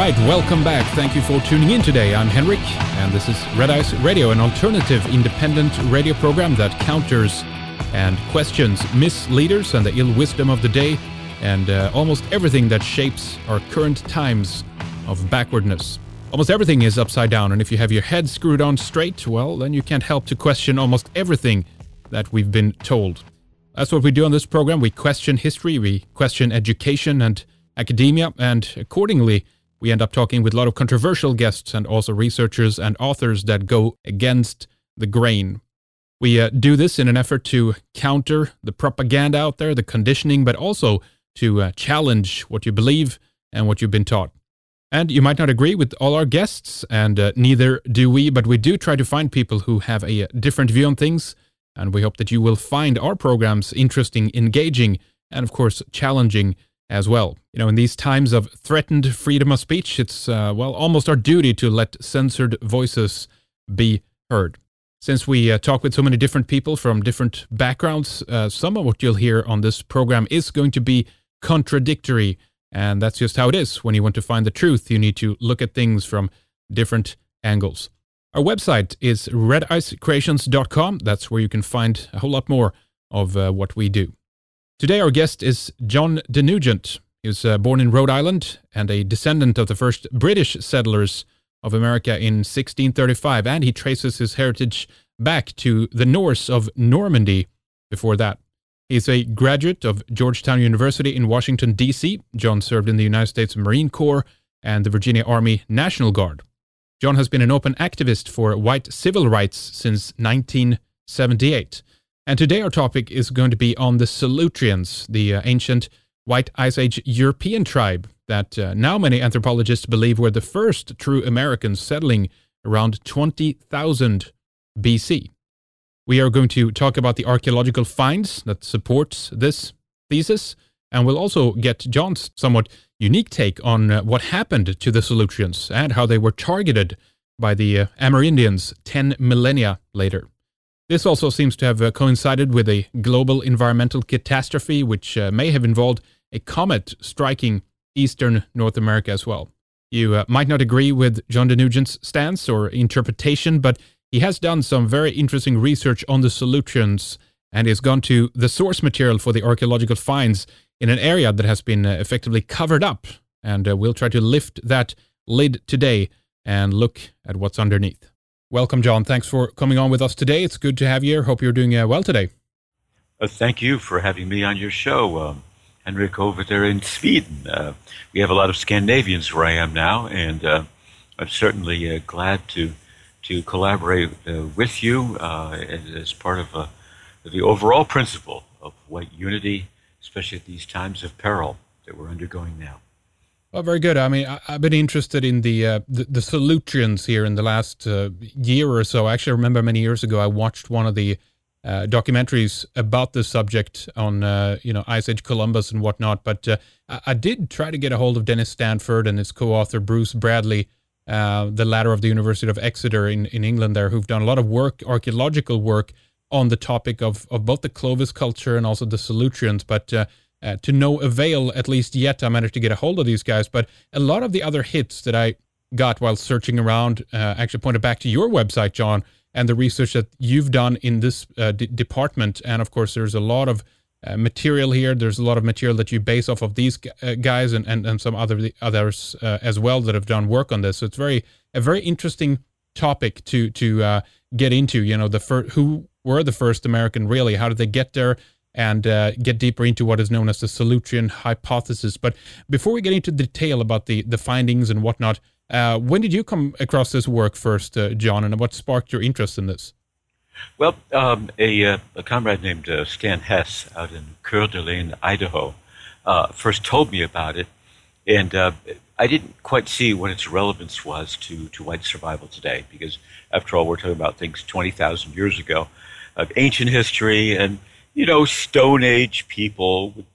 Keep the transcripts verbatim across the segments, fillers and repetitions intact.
right, welcome back. Thank you for tuning in today. I'm Henrik, and this is Red Ice Radio, an alternative independent radio program that counters and questions misleaders and the ill wisdom of the day, and uh, almost everything that shapes our current times of backwardness. Almost everything is upside down, and if you have your head screwed on straight, well, then you can't help to question almost everything that we've been told. That's what we do on this program. We question history, we question education and academia, and accordingly, we end up talking with a lot of controversial guests and also researchers and authors that go against the grain. We uh, do this in an effort to counter the propaganda out there, the conditioning, but also to uh, challenge what you believe and what you've been taught. And you might not agree with all our guests, and uh, neither do we, but we do try to find people who have a different view on things, and we hope that you will find our programs interesting, engaging, and of course, challenging as well. You know, in these times of threatened freedom of speech, it's, uh, well, almost our duty to let censored voices be heard. Since we uh, talk with so many different people from different backgrounds, uh, some of what you'll hear on this program is going to be contradictory, and that's just how it is. When you want to find the truth, you need to look at things from different angles. Our website is red ice creations dot com. That's where you can find a whole lot more of uh, what we do. Today our guest is John DeNugent. He was uh, born in Rhode Island and a descendant of the first British settlers of America in sixteen thirty-five, and he traces his heritage back to the Norse of Normandy before that. He's a graduate of Georgetown University in Washington, D C John served in the United States Marine Corps and the Virginia Army National Guard. John has been an open activist for white civil rights since nineteen seventy-eight. And today our topic is going to be on the Solutreans, the uh, ancient White Ice Age European tribe that uh, now many anthropologists believe were the first true Americans settling around twenty thousand B C. We are going to talk about the archaeological finds that support this thesis, and we'll also get John's somewhat unique take on uh, what happened to the Solutreans and how they were targeted by the uh, Amerindians ten millennia later. This also seems to have uh, coincided with a global environmental catastrophe, which uh, may have involved a comet striking eastern North America as well. You uh, might not agree with John DeNugent's stance or interpretation, but he has done some very interesting research on the Solutreans, and he has gone to the source material for the archaeological finds in an area that has been uh, effectively covered up, and uh, we'll try to lift that lid today and look at what's underneath. Welcome, John. Thanks for coming on with us today. It's good to have you here. Hope you're doing uh, well today. Uh, thank you for having me on your show, um, Henrik, over there in Sweden. Uh, we have a lot of Scandinavians where I am now, and uh, I'm certainly uh, glad to to collaborate uh, with you uh, as part of uh, the overall principle of white unity, especially at these times of peril that we're undergoing now. Well, very good. I mean, I, I've been interested in the, uh, the the Solutreans here in the last uh, year or so. I actually remember many years ago I watched one of the uh, documentaries about this subject on uh, you know Ice Age Columbus and whatnot. But uh, I, I did try to get a hold of Dennis Stanford and his co-author Bruce Bradley, uh, the latter of the University of Exeter in, in England there, who've done a lot of work, archaeological work, on the topic of, of both the Clovis culture and also the Solutreans. But uh, Uh, to no avail, at least yet, I managed to get a hold of these guys. But a lot of the other hits that I got while searching around uh, actually pointed back to your website, John, and the research that you've done in this uh, d- department. And of course, there's a lot of uh, material here. There's a lot of material that you base off of these uh, guys and, and, and some other others uh, as well that have done work on this. So it's very a very interesting topic to to uh, get into. You know, the fir- who were the first American really? How did they get there? And uh, get deeper into what is known as the Solutrean hypothesis. But before we get into detail about the, the findings and whatnot, uh, when did you come across this work first, uh, John, and what sparked your interest in this? Well, um, a, uh, a comrade named uh, Stan Hess out in Coeur d'Alene, Idaho, uh, first told me about it, and uh, I didn't quite see what its relevance was to, to white survival today, because after all, we're talking about things twenty thousand years ago of ancient history and you know, Stone Age people with,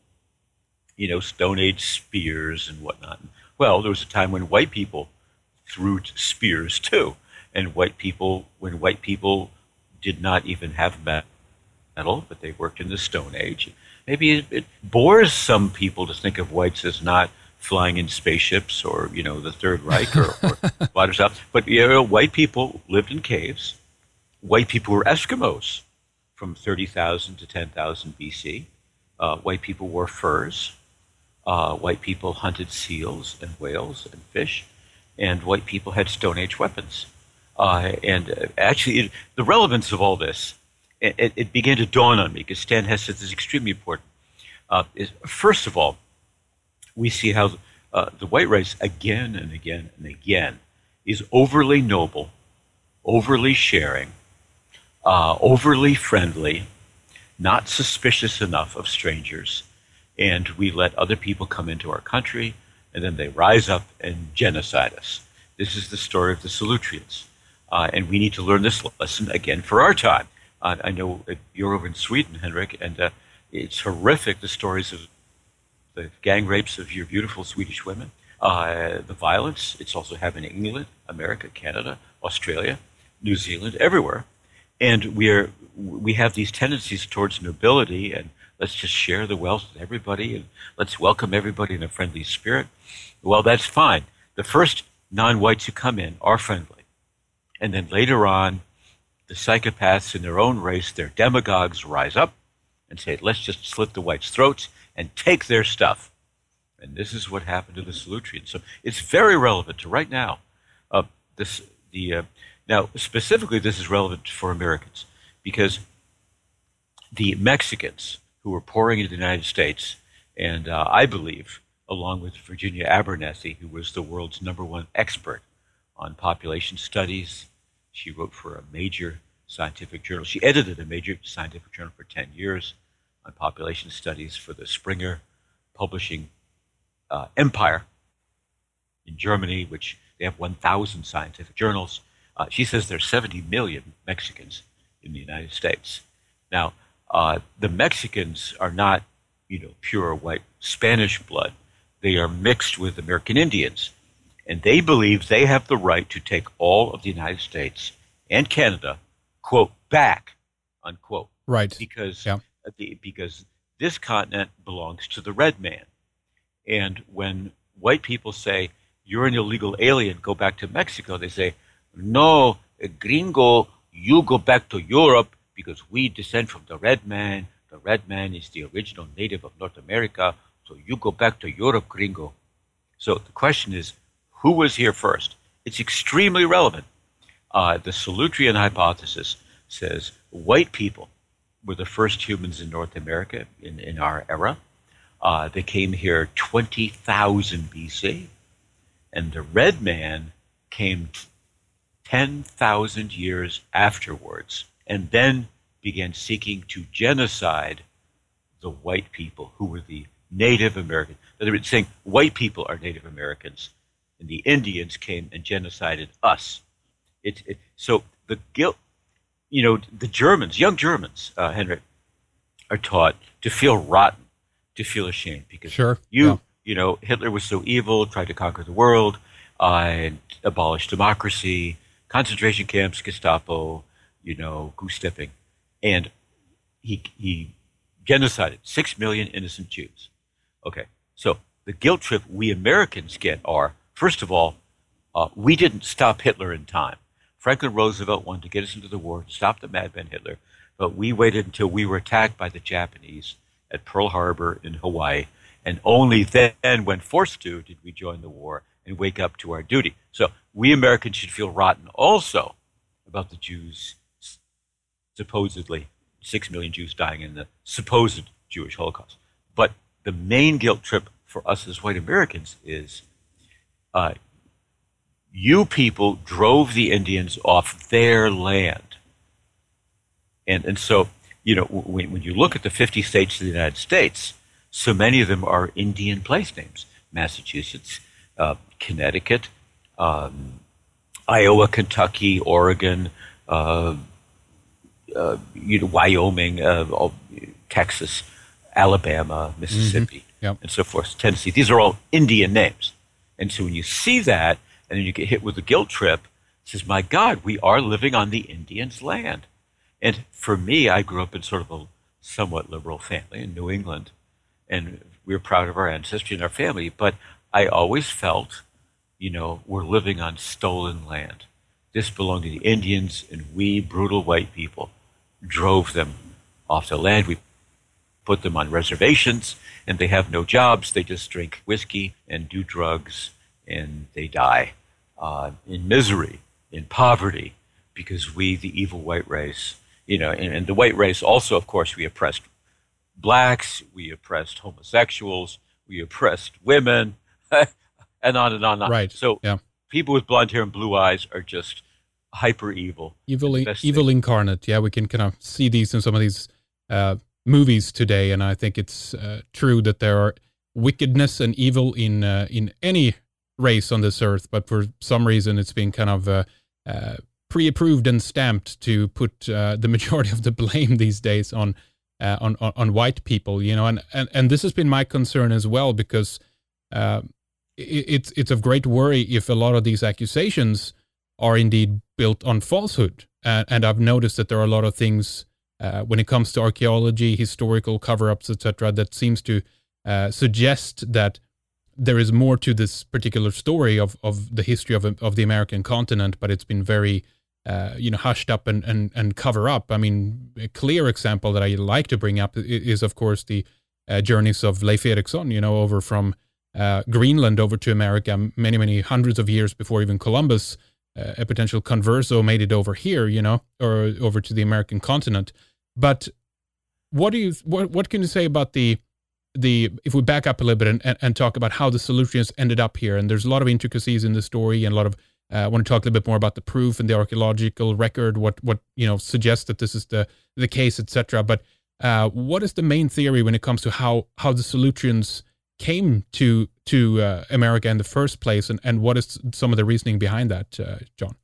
you know, Stone Age spears and whatnot. Well, there was a time when white people threw spears too. And white people, when white people did not even have metal, but they worked in the Stone Age. Maybe it, it bores some people to think of whites as not flying in spaceships or, you know, the Third Reich or, or wider stuff. But, you know, white people lived in caves. White people were Eskimos from thirty thousand to ten thousand B C. Uh, white people wore furs. Uh, white people hunted seals and whales and fish. And white people had Stone Age weapons. Uh, and uh, actually, it, the relevance of all this, it, it began to dawn on me, because Stan Hess says this is extremely important. Uh, is, first of all, we see how uh, the white race, again and again and again, is overly noble, overly sharing, uh, overly friendly, not suspicious enough of strangers, and we let other people come into our country, and then they rise up and genocide us. This is the story of the Solutreans, uh, and we need to learn this lesson again for our time. Uh, I know you're over in Sweden, Henrik, and uh, it's horrific, the stories of the gang rapes of your beautiful Swedish women, uh, the violence. It's also happening in England, America, Canada, Australia, New Zealand, everywhere. And we are we have these tendencies towards nobility, and let's just share the wealth with everybody, and let's welcome everybody in a friendly spirit. Well, that's fine. The first non-whites who come in are friendly. And then later on, the psychopaths in their own race, their demagogues, rise up and say, let's just slit the whites' throats and take their stuff. And this is what happened to the Solutreans. So it's very relevant to right now. Uh, this the uh, now specifically this is relevant for Americans, because the Mexicans who were pouring into the United States, and uh, I believe, along with Virginia Abernathy, who was the world's number one expert on population studies. She wrote for a major scientific journal. She edited a major scientific journal for ten years on population studies for the Springer Publishing uh, empire in Germany, which they have one thousand scientific journals. Uh, she says there's seventy million Mexicans in the United States. Now, uh, the Mexicans are not, you know, pure white Spanish blood. They are mixed with American Indians. And they believe they have the right to take all of the United States and Canada, quote, back, unquote. Right. Because, yeah. the, because this continent belongs to the red man. And when white people say, you're an illegal alien, go back to Mexico, they say, no, gringo, you go back to Europe because we descend from the red man. The red man is the original native of North America, so you go back to Europe, gringo. So the question is, who was here first? It's extremely relevant. Uh, the Solutrean hypothesis says white people were the first humans in North America in, in our era. Uh, they came here twenty thousand B C, and the red man came ten thousand years afterwards, and then began seeking to genocide the white people who were the Native Americans. They were saying white people are Native Americans, and the Indians came and genocided us. It, it, so the guilt, you know, the Germans, young Germans, uh, Henrik, are taught to feel rotten, to feel ashamed, because sure. you, yeah. you know, Hitler was so evil, tried to conquer the world, uh, and abolish democracy, concentration camps, Gestapo, you know, goose-stepping, and he he genocided six million innocent Jews. Okay, so the guilt trip we Americans get are, first of all, uh, we didn't stop Hitler in time. Franklin Roosevelt wanted to get us into the war, to stop the madman Hitler, but we waited until we were attacked by the Japanese at Pearl Harbor in Hawaii, and only then, when forced to, did we join the war and wake up to our duty. So we Americans should feel rotten also about the Jews, supposedly six million Jews dying in the supposed Jewish Holocaust. But the main guilt trip for us as white Americans is uh, you people drove the Indians off their land. And and so, you know, when, when you look at the fifty states of the United States, so many of them are Indian place names. Massachusetts, uh, Connecticut, um, Iowa, Kentucky, Oregon, uh, uh, you know, Wyoming, uh, Texas, Alabama, Mississippi, mm-hmm. yep. and so forth, Tennessee. These are all Indian names. And so when you see that, and then you get hit with the guilt trip, it says, my God, we are living on the Indians' land. And for me, I grew up in sort of a somewhat liberal family in New England, and we were proud of our ancestry and our family, but I always felt, you know, we're living on stolen land. This belonged to the Indians, and we, brutal white people, drove them off the land. We put them on reservations, and they have no jobs. They just drink whiskey and do drugs, and they die uh, in misery, in poverty, because we, the evil white race, you know, and, and the white race also, of course, we oppressed blacks, we oppressed homosexuals, we oppressed women, and on and on and on. Right. So yeah. people with blonde hair and blue eyes are just hyper evil. Evil, evil incarnate. Yeah, we can kind of see these in some of these uh, movies today, and I think it's uh, true that there are wickedness and evil in uh, in any race on this earth, but for some reason it's been kind of uh, uh, pre-approved and stamped to put uh, the majority of the blame these days on, uh, on on on white people, you know, and, and, and this has been my concern as well, because uh, it, it's it's of great worry if a lot of these accusations are indeed built on falsehood, and, and I've noticed that there are a lot of things uh, when it comes to archaeology, historical cover-ups, et cetera, that seems to uh, suggest that there is more to this particular story of, of the history of of the American continent, but it's been very uh, you know hushed up and, and and cover up. I mean, a clear example that I like to bring up is, of course, the uh, journeys of Leif Erikson, you know, over from uh, Greenland over to America, many many hundreds of years before even Columbus, uh, a potential converso, made it over here, you know, or over to the American continent. But what do you what what can you say about the The if we back up a little bit and, and, and talk about how the Solutreans ended up here? And there's a lot of intricacies in the story, and a lot of uh, I want to talk a little bit more about the proof and the archaeological record, what what you know suggests that this is the the case, et cetera. But uh, what is the main theory when it comes to how how the Solutreans came to to uh, America in the first place, and, and what is some of the reasoning behind that, uh, John?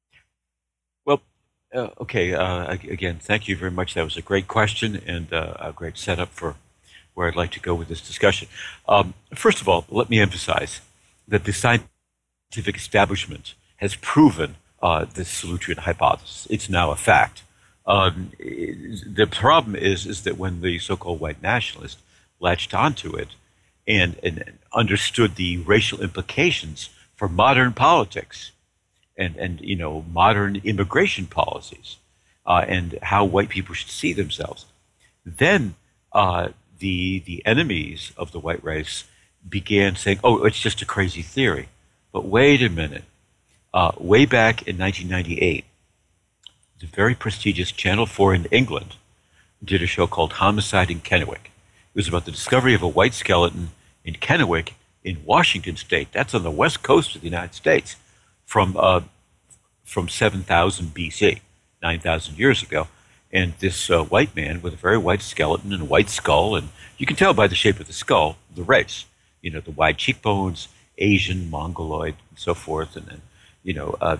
Well, uh, okay. Uh, again, thank you very much. That was a great question and uh, a great setup for where I'd like to go with this discussion. Um, first of all, let me emphasize that the scientific establishment has proven uh, the Solutrean hypothesis. It's now a fact. Um, the problem is, is that when the so-called white nationalists latched onto it and, and understood the racial implications for modern politics and, and you know, modern immigration policies uh, and how white people should see themselves, then uh, The, the enemies of the white race began saying, oh, it's just a crazy theory. But wait a minute. Uh, way back in nineteen ninety-eight, the very prestigious Channel four in England did a show called Homicide in Kennewick. It was about the discovery of a white skeleton in Kennewick in Washington State. That's on the west coast of the United States from, uh, from seven thousand B C, nine thousand years ago. And this uh, white man with a very white skeleton and a white skull, and you can tell by the shape of the skull, the race. You know, the wide cheekbones, Asian, Mongoloid, and so forth, and then, you know, uh,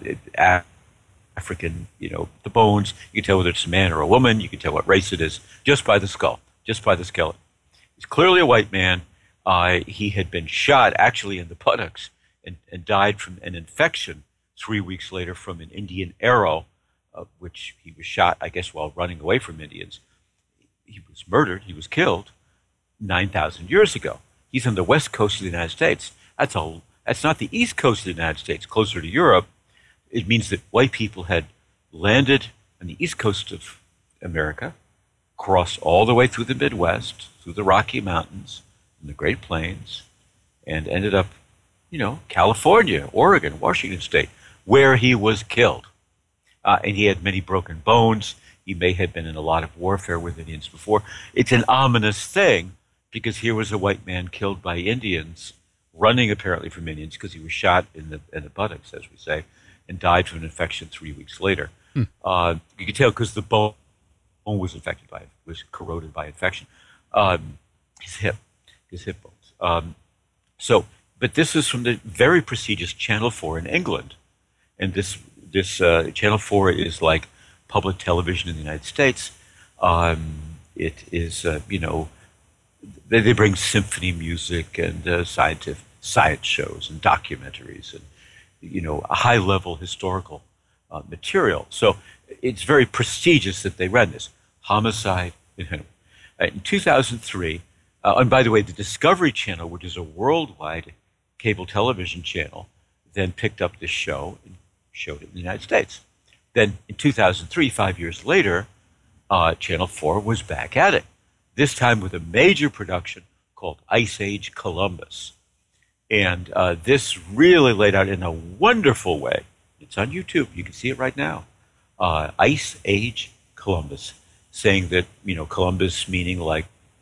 African, you know, the bones. You can tell whether it's a man or a woman. You can tell what race it is just by the skull, just by the skeleton. He's clearly a white man. Uh, he had been shot, actually, in the buttocks and, and died from an infection three weeks later from an Indian arrow, Uh, which he was shot, I guess, while running away from Indians. He was murdered. He was killed nine thousand years ago. He's on the west coast of the United States. That's a, that's not the east coast of the United States, closer to Europe. It means that white people had landed on the east coast of America, crossed all the way through the Midwest, through the Rocky Mountains and the Great Plains, and ended up, you know, California, Oregon, Washington State, where he was killed. Uh, and he had many broken bones. He may have been in a lot of warfare with Indians before. It's an ominous thing because here was a white man killed by Indians, running apparently from Indians because he was shot in the in the buttocks, as we say, and died from an infection three weeks later. Hmm. Uh, you could tell because the bone was infected by, was corroded by infection. Um, his hip, his hip bones. Um, so, but this is from the very prestigious Channel four in England, and this. This uh, Channel four is like public television in the United States. Um, it is, uh, you know, they, they bring symphony music and uh, scientific science shows and documentaries and, you know, a high-level historical uh, material. So it's very prestigious that they ran this. Homicide in Kennewick. Uh, in two thousand three, uh, and by the way, the Discovery Channel, which is a worldwide cable television channel then picked up this show and showed it in the United States. Then in two thousand three, five years later, uh, Channel four was back at it, this time with a major production called Ice Age Columbus. And uh, this really laid out in a wonderful way. It's on YouTube. You can see it right now. Uh, Ice Age Columbus, saying that, you know, Columbus meaning like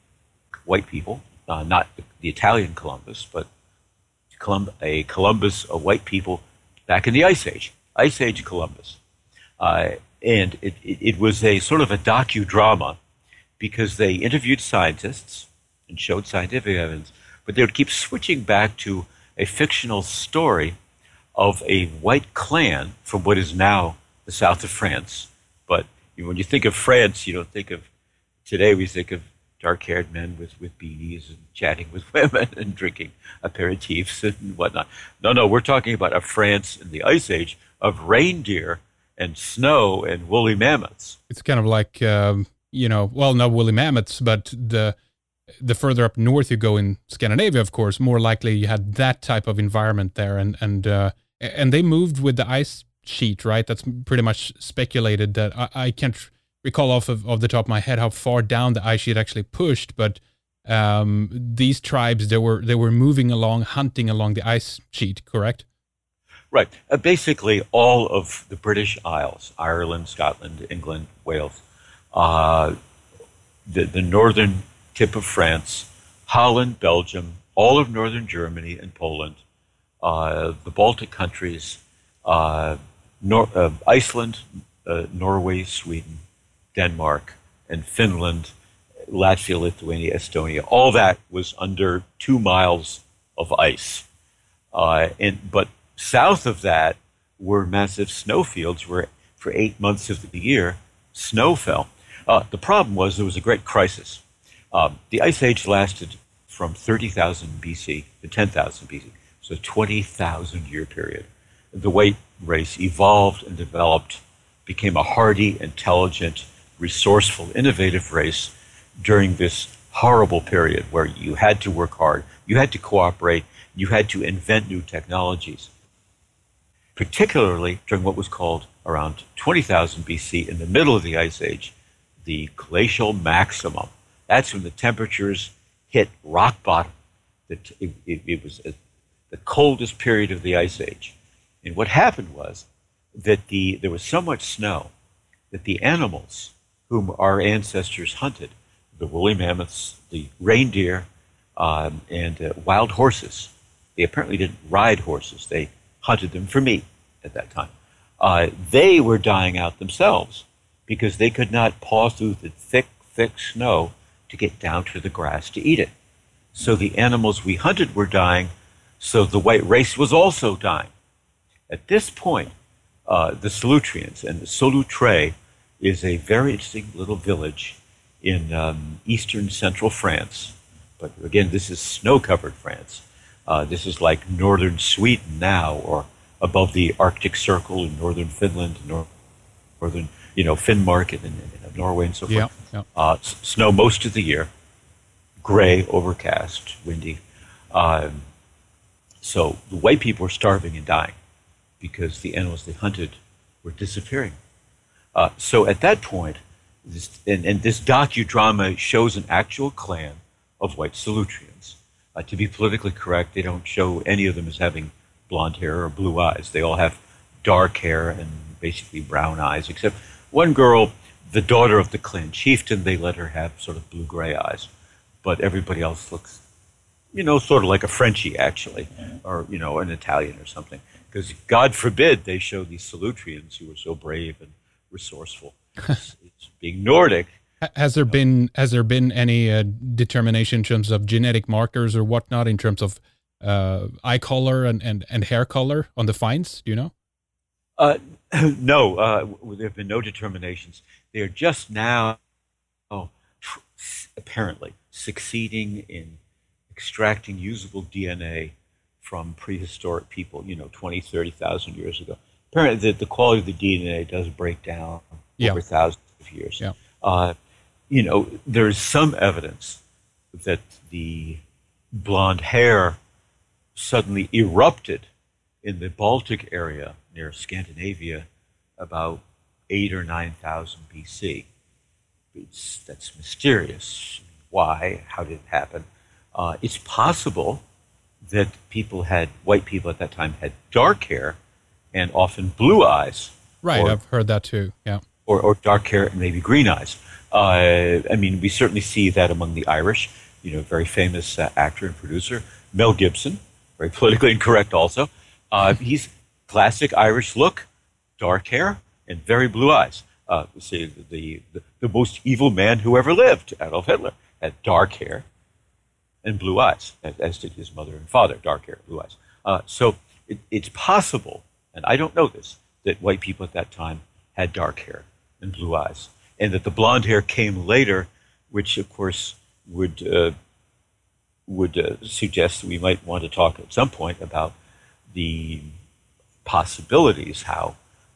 white people, uh, not the Italian Columbus, but Colum- a Columbus of white people back in the Ice Age. Ice Age Columbus. Uh, and it, it, it was a sort of a docudrama because they interviewed scientists and showed scientific evidence, but they would keep switching back to a fictional story of a white clan from what is now the south of France. But you know, when you think of France, you don't think of, today we think of dark-haired men with, with beanies and chatting with women and drinking aperitifs and whatnot. No, no, we're talking about a France in the Ice Age of reindeer and snow and woolly mammoths. It's kind of like, um, you know, well, not woolly mammoths, but the the further up north you go in Scandinavia, of course, more likely you had that type of environment there. And and uh, and they moved with the ice sheet, right? That's pretty much speculated that I, I can't recall off of, of the top of my head how far down the ice sheet actually pushed, but um, these tribes, they were they were moving along, hunting along the ice sheet, correct? Right. Uh, basically, all of the British Isles, Ireland, Scotland, England, Wales, uh, the, the northern tip of France, Holland, Belgium, all of northern Germany and Poland, uh, the Baltic countries, uh, Nor- uh, Iceland, uh, Norway, Sweden, Denmark, and Finland, Latvia, Lithuania, Estonia. All that was under two miles of ice. Uh, and but south of that were massive snowfields where for eight months of the year snow fell. Uh, the problem was there was a great crisis. Um, the Ice Age lasted from thirty thousand B C to ten thousand B C, so a twenty thousand year period. The white race evolved and developed, became a hardy, intelligent, resourceful, innovative race during this horrible period where you had to work hard, you had to cooperate, you had to invent new technologies. Particularly during what was called around twenty thousand B C, in the middle of the Ice Age, the glacial maximum. That's when the temperatures hit rock bottom. It, it, it was a, the coldest period of the Ice Age. And what happened was that the there was so much snow that the animals whom our ancestors hunted, the woolly mammoths, the reindeer, um, and uh, wild horses, they apparently didn't ride horses. They hunted them for meat at that time. Uh, they were dying out themselves because they could not paw through the thick, thick snow to get down to the grass to eat it. So the animals we hunted were dying, so the white race was also dying. At this point, uh, the Solutreans, and the Solutré is a very interesting little village in um, eastern central France. But again, this is snow-covered France. Uh, this is like northern Sweden now, or above the Arctic Circle in northern Finland, nor- northern, you know, Finnmark and, and, and Norway and so forth. Yeah, yeah. Uh, s- snow most of the year, gray, overcast, windy. Um, so the white people were starving and dying because the animals they hunted were disappearing. Uh, so at that point, this, and, and this docudrama shows an actual clan of white Solutreans. Uh, to be politically correct, they don't show any of them as having blonde hair or blue eyes. They all have dark hair and basically brown eyes, except one girl, the daughter of the clan chieftain, they let her have sort of blue-gray eyes. But everybody else looks, you know, sort of like a Frenchie, actually, or, you know, an Italian or something. Because God forbid they show these Solutreans who were so brave and resourceful. It's, it's being Nordic. Has there been has there been any uh, determination in terms of genetic markers or whatnot in terms of uh, eye color and, and, and hair color on the finds? Do you know? Uh, no, uh, there have been no determinations. They are just now, oh, tr- apparently, succeeding in extracting usable D N A from prehistoric people, you know, twenty, thirty thousand years ago. Apparently, the, the quality of the D N A does break down yeah. over thousands of years. Yeah. Uh, you know, there's some evidence that the blonde hair suddenly erupted in the Baltic area near Scandinavia about eight or nine thousand B C. It's, that's mysterious. Why? How did it happen? Uh, it's possible that people had, white people at that time had dark hair and often blue eyes. Right, or, I've heard that too, yeah. Or, or dark hair and maybe green eyes. Uh, I mean, we certainly see that among the Irish. You know, very famous uh, actor and producer, Mel Gibson, very politically incorrect also. Uh, he's classic Irish look, dark hair, and very blue eyes. Uh, see, the, the, the most evil man who ever lived, Adolf Hitler, had dark hair and blue eyes, as, as did his mother and father, dark hair, blue eyes. Uh, so it, it's possible, and I don't know this, that white people at that time had dark hair and blue eyes, and that the blonde hair came later, which of course would uh, would uh, suggest that we might want to talk at some point about the possibilities how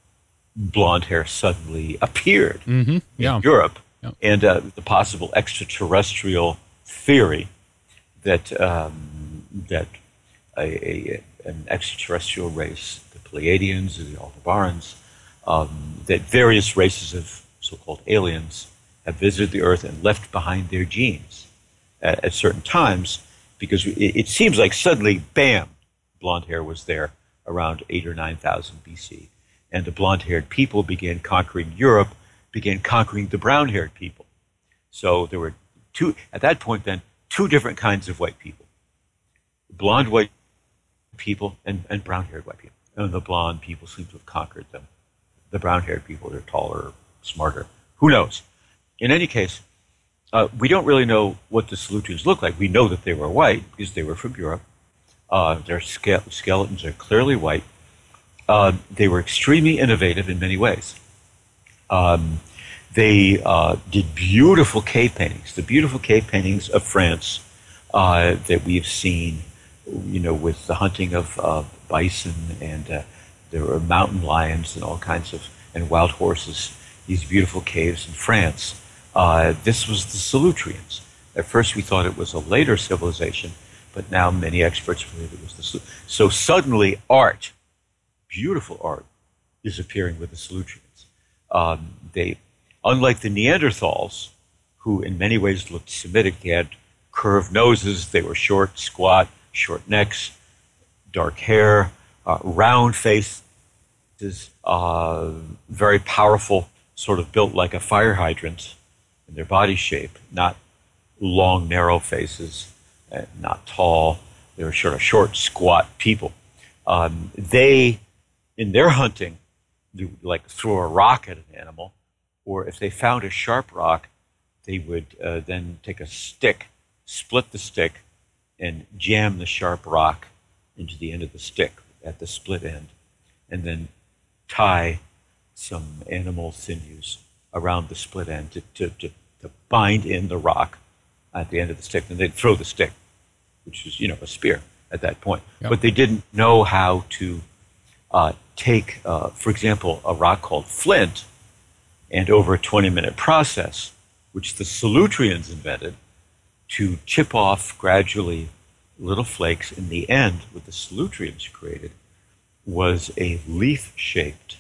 blonde hair suddenly appeared mm-hmm. yeah. in Europe, yeah. and uh, the possible extraterrestrial theory that um, that a, a, an extraterrestrial race, the Pleiadians or the Aldebarans, um, that various races of so-called aliens have visited the Earth and left behind their genes at, at certain times, because it, it seems like suddenly, bam, blonde hair was there around eight or nine thousand B C, and the blonde-haired people began conquering Europe, began conquering the brown-haired people. So there were two at that point. Then two different kinds of white people: blonde white people and, and brown-haired white people. And the blonde people seem to have conquered them. The brown-haired people, they're taller, smarter. Who knows? In any case, uh, we don't really know what the Solutreans looked like. We know that they were white because they were from Europe. Uh, their ske- skeletons are clearly white. Uh, they were extremely innovative in many ways. Um, they uh, did beautiful cave paintings, the beautiful cave paintings of France uh, that we have seen, you know, with the hunting of uh, bison, and uh, there were mountain lions and all kinds of, and wild horses, these beautiful caves in France. Uh, this was the Solutreans. At first we thought it was a later civilization, but now many experts believe it was the Solutreans. So suddenly art, beautiful art, is appearing with the Solutreans. Um, they, unlike the Neanderthals, who in many ways looked Semitic, they had curved noses, they were short, squat, short necks, dark hair, uh, round faces, uh, very powerful, sort of built like a fire hydrant in their body shape, not long, narrow faces, uh, not tall. They were sort of short, squat people. Um, they, in their hunting, they would like throw a rock at an animal, or if they found a sharp rock, they would uh, then take a stick, split the stick, and jam the sharp rock into the end of the stick at the split end, and then tie some animal sinews around the split end to, to, to, to bind in the rock at the end of the stick. And they'd throw the stick, which is, you know, a spear at that point. Yep. But they didn't know how to uh, take, uh, for example, a rock called flint, and over a twenty-minute process, which the Solutreans invented, to chip off gradually little flakes. In the end, what the Solutreans created was a leaf-shaped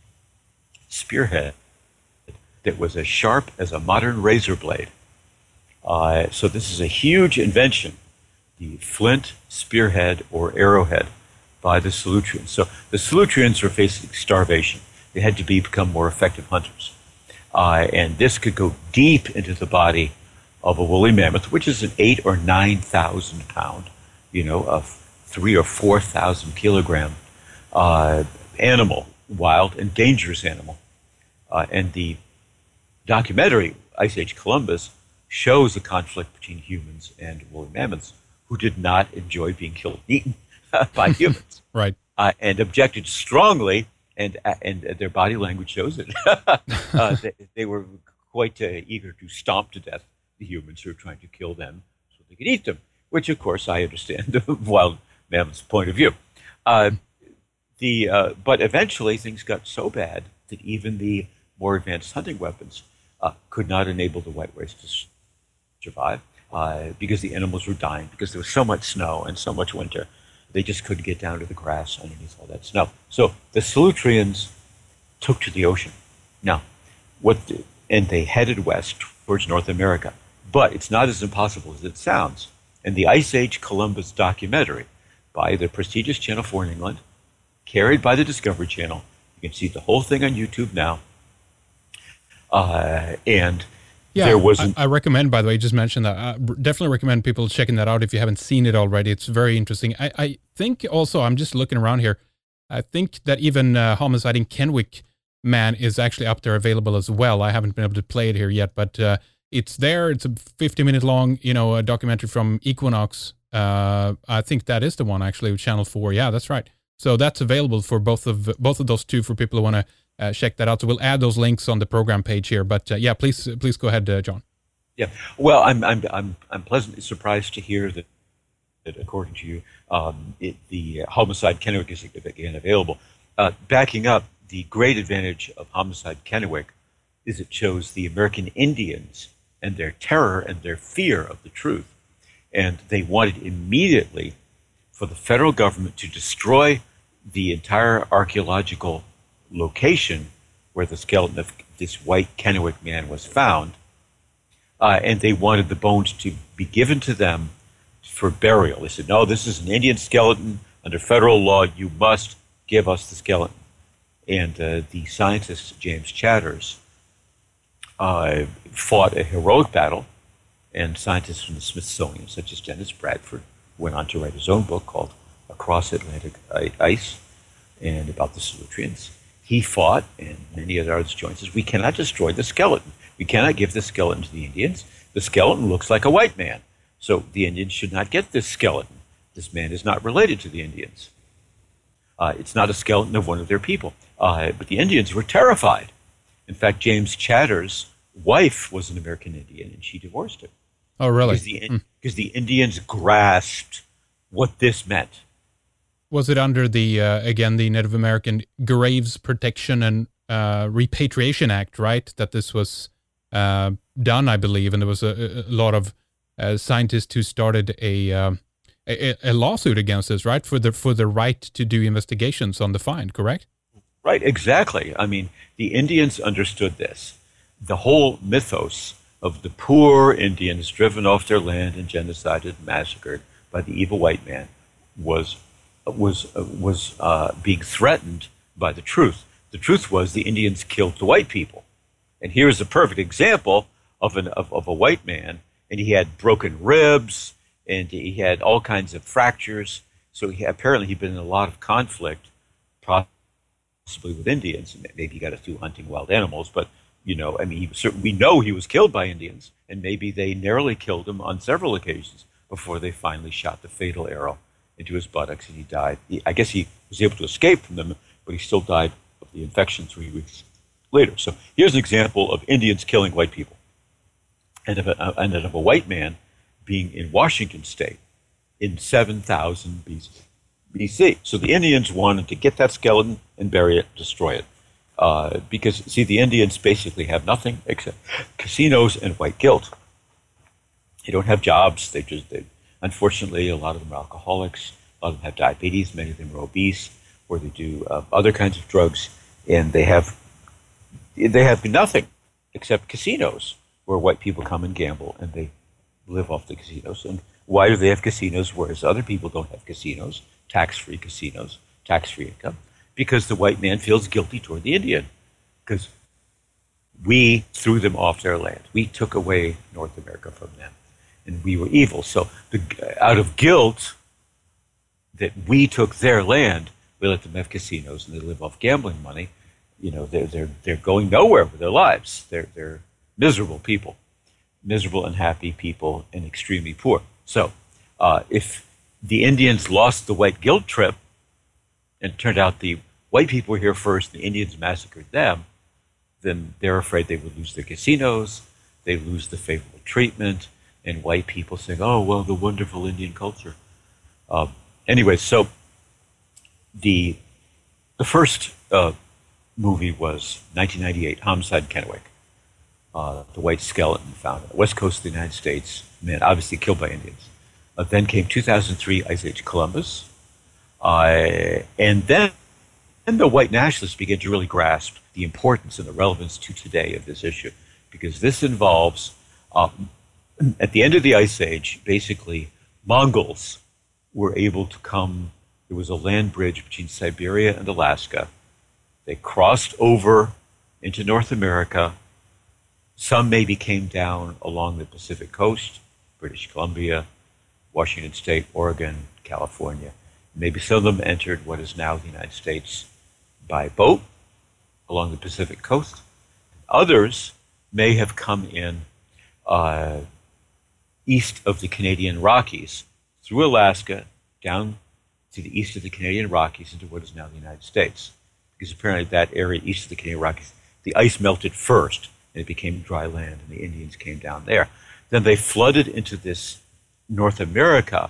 spearhead that was as sharp as a modern razor blade. Uh, so this is a huge invention, the flint spearhead or arrowhead by the Solutreans. So the Solutreans were facing starvation. They had to be, become more effective hunters. Uh, and this could go deep into the body of a woolly mammoth, which is an eight or nine thousand pound, you know, a three or four thousand kilogram uh, animal, wild and dangerous animal. Uh, and the documentary Ice Age Columbus shows the conflict between humans and woolly mammoths, who did not enjoy being killed and eaten by humans, right? Uh, and objected strongly, and and their body language shows it. uh, they, they were quite uh, eager to stomp to death the humans who were trying to kill them so they could eat them, which, of course, I understand the wild mammoth's point of view. Uh, the uh, but eventually things got so bad that even the more advanced hunting weapons uh, could not enable the white race to survive uh, because the animals were dying, because there was so much snow and so much winter They just couldn't get down to the grass underneath all that snow. So the Solutreans took to the ocean. Now, what the, and they headed west towards North America. But it's not as impossible as it sounds. In the Ice Age Columbus documentary by the prestigious Channel four in England, carried by the Discovery Channel, you can see the whole thing on YouTube now. Uh, and yeah, there was an, I, I recommend, by the way, you just mentioned that. I definitely recommend people checking that out if you haven't seen it already. It's very interesting. I, I think also, I'm just looking around here, I think that even uh, Homicide in Kennewick Man is actually up there available as well. I haven't been able to play it here yet, but uh, it's there. It's a fifty minute long, you know, a documentary from Equinox. Uh, I think that is the one actually with Channel four. Yeah, that's right. So that's available for both of both of those two for people who want to uh, check that out. So we'll add those links on the program page here. But uh, yeah, please please go ahead, uh, John. Yeah. Well, I'm I'm I'm I'm pleasantly surprised to hear that that according to you, um, it, the Homicide Kennewick is again available. Uh, backing up, the great advantage of Homicide Kennewick is it shows the American Indians and their terror and their fear of the truth. And they wanted immediately for the federal government to destroy the entire archaeological location where the skeleton of this white Kennewick man was found. Uh, and they wanted the bones to be given to them for burial. They said, no, this is an Indian skeleton. Under federal law, you must give us the skeleton. And uh, the scientist, James Chatters, uh, fought a heroic battle, and scientists from the Smithsonian, such as Dennis Bradford, went on to write his own book called Across Atlantic Ice, and about the Solutreans. He fought, and many others joined us. We cannot destroy the skeleton. We cannot give the skeleton to the Indians. The skeleton looks like a white man, so the Indians should not get this skeleton. This man is not related to the Indians. Uh, it's not a skeleton of one of their people. Uh, but the Indians were terrified. In fact, James Chatters' wife was an American Indian, and she divorced him. Oh, really? Because the, mm. because the Indians grasped what this meant. Was it under the, uh, again, the Native American Graves Protection and uh, Repatriation Act, right? That this was uh, done, I believe, and there was a, a lot of uh, scientists who started a, uh, a a lawsuit against this, right? For the for the right to do investigations on the find, correct? Right, exactly. I mean, the Indians understood this. The whole mythos of the poor Indians driven off their land and genocided, massacred by the evil white man was was uh, was uh, being threatened by the truth. The truth was the Indians killed the white people. And here's a perfect example of an of, of a white man, and he had broken ribs, and he had all kinds of fractures. So he, apparently he'd been in a lot of conflict, possibly with Indians. Maybe he got it through hunting wild animals, but you know, I mean, he was, we know he was killed by Indians, and maybe they narrowly killed him on several occasions before they finally shot the fatal arrow into his buttocks, and he died. He, I guess he was able to escape from them, but he still died of the infection three weeks later. So here's an example of Indians killing white people, and of a, and of a white man being in Washington State in seven thousand B C. So the Indians wanted to get that skeleton and bury it, destroy it. Uh, because, see, the Indians basically have nothing except casinos and white guilt. They don't have jobs. They just, they, unfortunately, a lot of them are alcoholics. A lot of them have diabetes. Many of them are obese, or they do uh, other kinds of drugs, and they have they have nothing except casinos where white people come and gamble, and they live off the casinos. And why do they have casinos, whereas other people don't have casinos, tax-free casinos, tax-free income? Because the white man feels guilty toward the Indian, because we threw them off their land. We took away North America from them, and we were evil. So the, out of guilt that we took their land, we let them have casinos, and they live off gambling money. You know, they're they're they're going nowhere with their lives. They're they're miserable people, miserable, unhappy people, and extremely poor. So uh, if the Indians lost the white guilt trip, and it turned out the white people were here first, the Indians massacred them, then they're afraid they would lose their casinos, they lose the favorable treatment, and white people saying, oh, well, the wonderful Indian culture. Uh, anyway, so the the first uh, movie was nineteen ninety-eight, Homicide in Kennewick. Uh, the white skeleton found on the west coast of the United States, man, obviously killed by Indians. Uh, then came two thousand three, Ice Age Columbus. Uh, and then and the white nationalists began to really grasp the importance and the relevance to today of this issue, because this involves, uh, at the end of the Ice Age, basically, Mongols were able to come. There was a land bridge between Siberia and Alaska. They crossed over into North America. Some maybe came down along the Pacific coast, British Columbia, Washington State, Oregon, California. Maybe some of them entered what is now the United States by boat along the Pacific coast. Others may have come in uh, east of the Canadian Rockies, through Alaska, down to the east of the Canadian Rockies into what is now the United States. Because apparently that area east of the Canadian Rockies, the ice melted first, and it became dry land, and the Indians came down there. Then they flooded into this North America,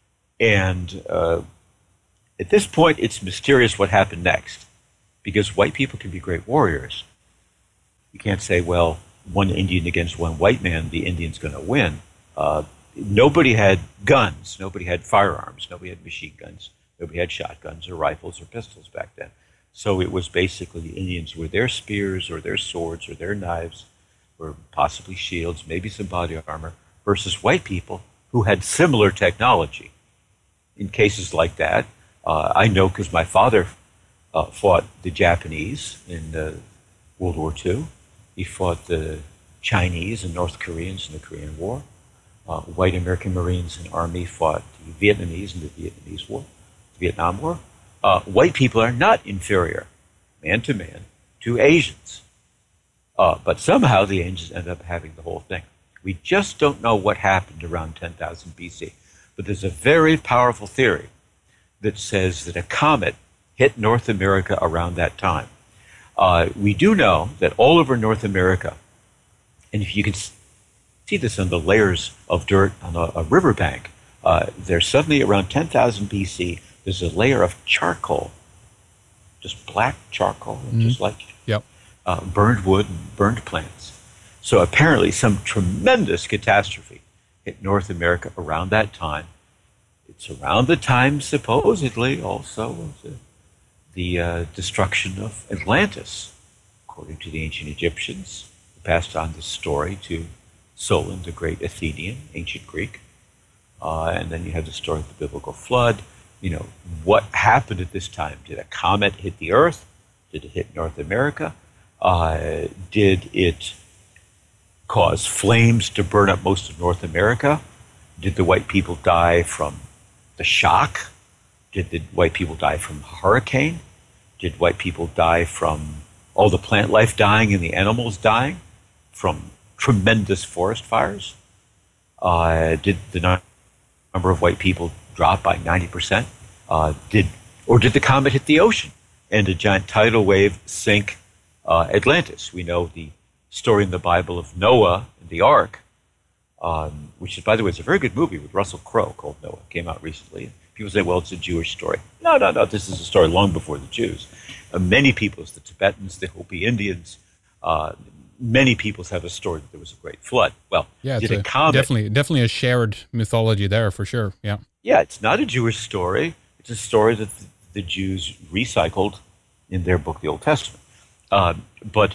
and uh, at this point, it's mysterious what happened next, because white people can be great warriors. You can't say, well, one Indian against one white man, the Indian's going to win. Uh, nobody had guns. Nobody had firearms. Nobody had machine guns. Nobody had shotguns or rifles or pistols back then. So it was basically the Indians with their spears or their swords or their knives or possibly shields, maybe some body armor, versus white people who had similar technology. In cases like that, uh, I know because my father uh, fought the Japanese in uh, World War Two. He fought the Chinese and North Koreans in the Korean War. Uh, white American Marines and Army fought the Vietnamese in the Vietnamese War, the Vietnam War. Uh, white people are not inferior, man to man, to Asians. Uh, but somehow the Asians end up having the whole thing. We just don't know what happened around ten thousand B C. But there's a very powerful theory that says that a comet hit North America around that time. Uh, we do know that all over North America, and if you can see this on the layers of dirt on a, a riverbank, uh, there's suddenly around ten thousand B C, there's a layer of charcoal, just black charcoal, mm-hmm. just like yep. uh, burned wood and burned plants. So apparently some tremendous catastrophe hit North America around that time. It's around the time, supposedly, also of the, the uh, destruction of Atlantis. According to the ancient Egyptians, who passed on this story to Solon, the great Athenian, ancient Greek. Uh, and then you have the story of the biblical flood. You know, what happened at this time? Did a comet hit the Earth? Did it hit North America? Uh, did it cause flames to burn up most of North America? Did the white people die from the shock? Did the white people die from hurricane? Did white people die from all the plant life dying and the animals dying from tremendous forest fires? Uh, did the number of white people drop by ninety percent? Uh, did, or did the comet hit the ocean and a giant tidal wave sink uh, Atlantis? We know the story in the Bible of Noah and the Ark, um, which is, by the way, is a very good movie with Russell Crowe called Noah. It came out recently. People say, well, it's a Jewish story. No, no, no. This is a story long before the Jews. Uh, many peoples, the Tibetans, the Hopi Indians, uh, many peoples have a story that there was a great flood. Well, yeah, did it's a a, comet, definitely, definitely a shared mythology there for sure. Yeah, yeah. It's not a Jewish story. It's a story that the, the Jews recycled in their book, the Old Testament. Um, but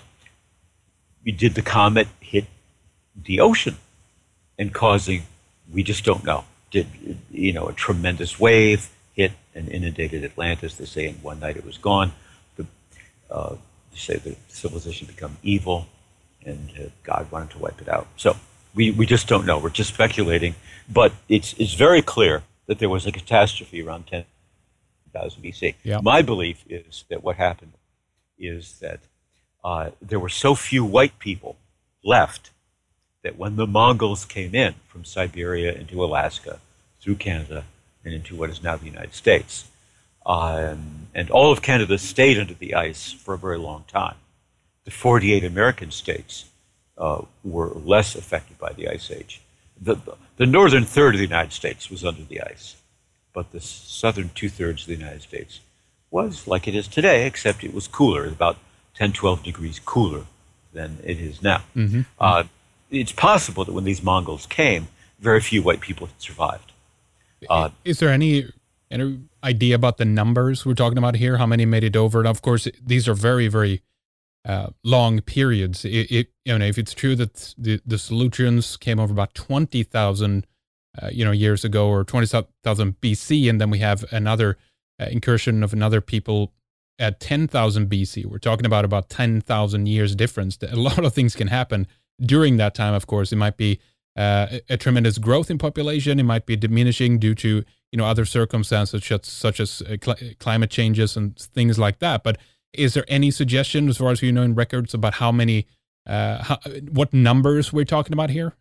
did the comet hit the ocean and causing? We just don't know. Did, you know, a tremendous wave hit and inundated Atlantis? They say in one night it was gone. The, uh, they say the civilization become evil, and uh, God wanted to wipe it out. So we, we just don't know. We're just speculating. But it's it's very clear that there was a catastrophe around ten thousand B C. Yeah. My belief is that what happened is that uh, there were so few white people left that when the Mongols came in from Siberia into Alaska, through Canada, and into what is now the United States, um, and all of Canada stayed under the ice for a very long time. The forty-eight American states uh, were less affected by the Ice Age. The, the northern third of the United States was under the ice, but the southern two-thirds of the United States was like it is today, except it was cooler, about ten, twelve degrees cooler than it is now. Mm-hmm. Uh, it's possible that when these Mongols came, very few white people had survived. Uh, Is there any any idea about the numbers we're talking about here? How many made it over? And of course, these are very, very uh, long periods. It, it, you know, if it's true that the, the Solutians came over about twenty thousand, uh, you know, years ago, or twenty thousand B C, and then we have another uh, incursion of another people at ten thousand B C. We're talking about about ten thousand years difference. A lot of things can happen during that time. Of course, it might be uh, a tremendous growth in population. It might be diminishing due to, you know, other circumstances such as, such as uh, cl- climate changes and things like that. But is there any suggestion, as far as you know, in records about how many, uh, how, what numbers we're talking about here?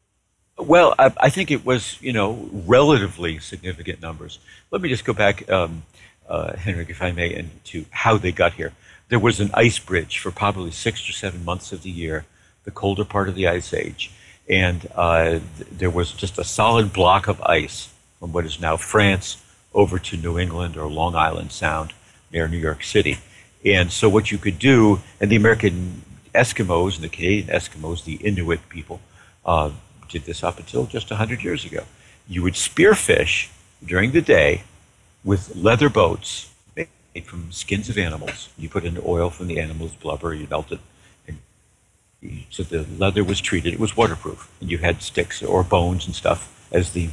Well, I, I think it was, you know, relatively significant numbers. Let me just go back, um, uh, Henrik, if I may, and to how they got here. There was an ice bridge for probably six or seven months of the year, the colder part of the Ice Age, and uh, th- there was just a solid block of ice from what is now France over to New England or Long Island Sound near New York City. And so what you could do, and the American Eskimos and the Canadian Eskimos, the Inuit people, uh, did this up until just one hundred years ago. You would spearfish during the day with leather boats made from skins of animals. You put in oil from the animal's blubber, you melt it, and you, so the leather was treated. It was waterproof, and you had sticks or bones and stuff as the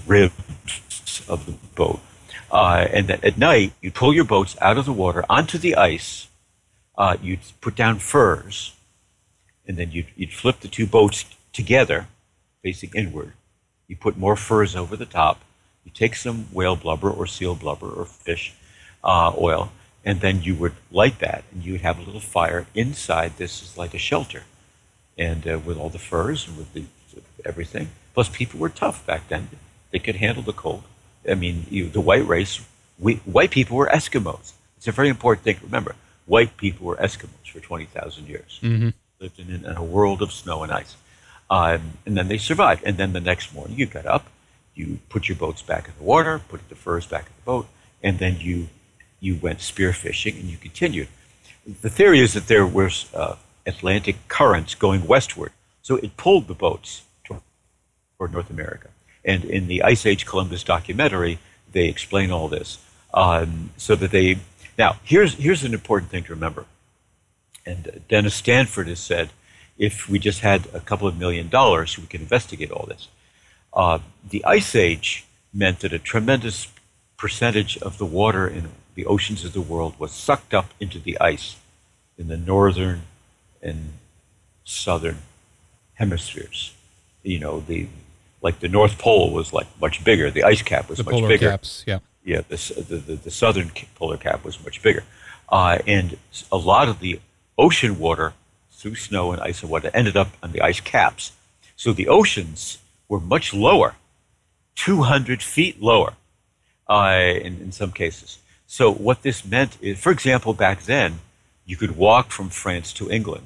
ribs of the boat. Uh, and that at night, you'd pull your boats out of the water onto the ice. Uh, you'd put down furs, and then you'd, you'd flip the two boats together, facing inward. You put more furs over the top. You take some whale blubber or seal blubber or fish uh, oil, and then you would light that, and you would have a little fire inside. This is like a shelter, and uh, with all the furs and with the, everything. Plus, people were tough back then. They could handle the cold. I mean, you, the white race, we, white people were Eskimos. It's a very important thing to remember. White people were Eskimos for twenty thousand years. Mm-hmm. Lived in, in a world of snow and ice. Um, and then they survived. And then the next morning you got up, you put your boats back in the water, put the furs back in the boat, and then you you went spearfishing and you continued. The theory is that there were uh, Atlantic currents going westward, so it pulled the boats toward, toward North America. And in the Ice Age Columbus documentary, they explain all this. Um, so that they now here's here's an important thing to remember. And Dennis Stanford has said, if we just had a couple of million dollars, we could investigate all this. Uh, the Ice Age meant that a tremendous percentage of the water in the oceans of the world was sucked up into the ice in the northern and southern hemispheres. You know, the like the North Pole was like much bigger. The ice cap was the much polar bigger. Caps, yeah, yeah. The the, the, the southern polar cap was much bigger, uh, and a lot of the ocean water through snow and ice and water ended up on the ice caps. So the oceans were much lower, two hundred feet lower uh, in, in some cases. So what this meant is, for example, back then, you could walk from France to England.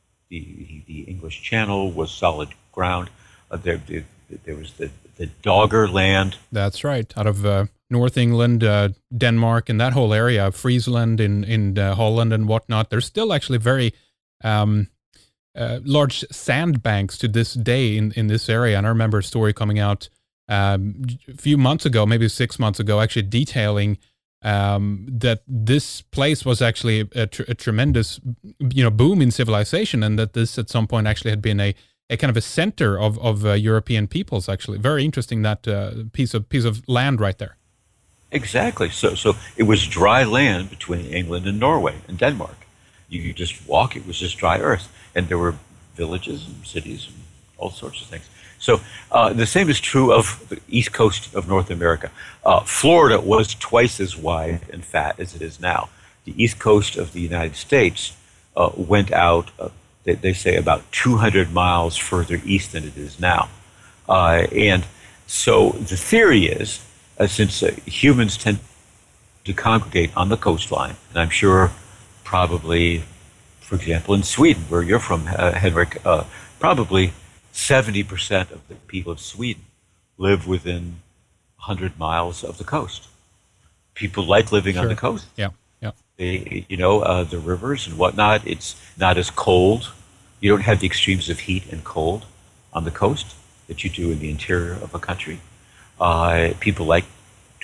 The, the English Channel was solid ground. Uh, there, there, there was the, the Dogger land. That's right, out of uh, North England, uh, Denmark, and that whole area, Friesland in, in uh, Holland and whatnot. There's still actually very um, uh, large sandbanks to this day in, in this area. And I remember a story coming out um, a few months ago, maybe six months ago, actually detailing um, that this place was actually a, tr- a tremendous, you know, boom in civilization, and that this at some point actually had been a, a kind of a center of of uh, European peoples. Actually, very interesting, that uh, piece of piece of land right there. Exactly. So so it was dry land between England and Norway and Denmark. You could just walk. It was just dry earth, and there were villages and cities and all sorts of things. So uh, the same is true of the east coast of North America. Uh, Florida was twice as wide and fat as it is now. The east coast of the United States uh, went out, uh, they, they say, about two hundred miles further east than it is now. Uh, and so the theory is, uh, since uh, humans tend to congregate on the coastline, and I'm sure probably, for example, in Sweden, where you're from, uh, Henrik, uh, probably seventy percent of the people of Sweden live within one hundred miles of the coast. People like living Sure. on the coast. Yeah, yeah. They, you know, uh, the rivers and whatnot, it's not as cold. You don't have the extremes of heat and cold on the coast that you do in the interior of a country. Uh, people like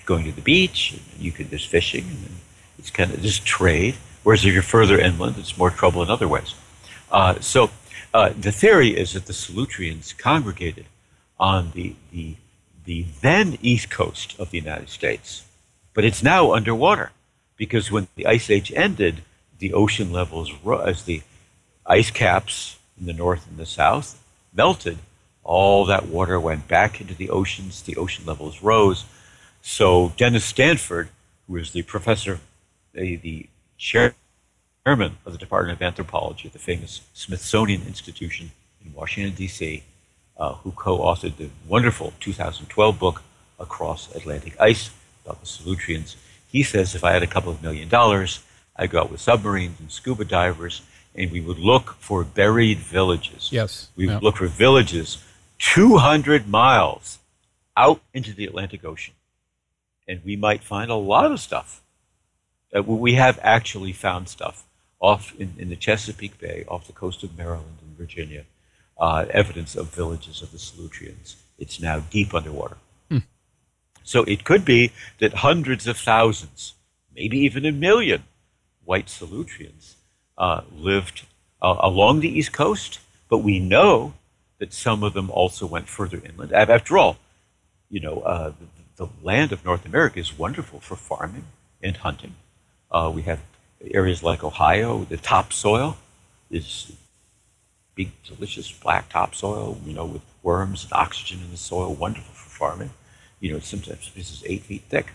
going to the beach. You can there's fishing, and it's kind of just trade. Whereas if you're further inland, it's more trouble in other ways. Uh, so uh, the theory is that the Solutreans congregated on the, the the then east coast of the United States, but it's now underwater because when the Ice Age ended, the ocean levels ro- as the ice caps in the north and the south melted, all that water went back into the oceans. The ocean levels rose. So Dennis Stanford, who is the professor, the, the chairman of the Department of Anthropology at the famous Smithsonian Institution in Washington, D C, uh, who co-authored the wonderful two thousand twelve book, Across Atlantic Ice, about the Solutreans. He says if I had a couple of million dollars, I'd go out with submarines and scuba divers, and we would look for buried villages. Yes. We would yeah. look for villages two hundred miles out into the Atlantic Ocean. And we might find a lot of stuff. Uh, we have actually found stuff off in, in the Chesapeake Bay, off the coast of Maryland and Virginia, uh, evidence of villages of the Solutreans. It's now deep underwater. Hmm. So it could be that hundreds of thousands, maybe even a million, white Solutreans uh, lived uh, along the East Coast, but we know that some of them also went further inland. After all, you know, uh, the, the land of North America is wonderful for farming and hunting. Uh, we have areas like Ohio. The topsoil is big, delicious black topsoil, you know, with worms and oxygen in the soil, wonderful for farming. You know, sometimes this is eight feet thick.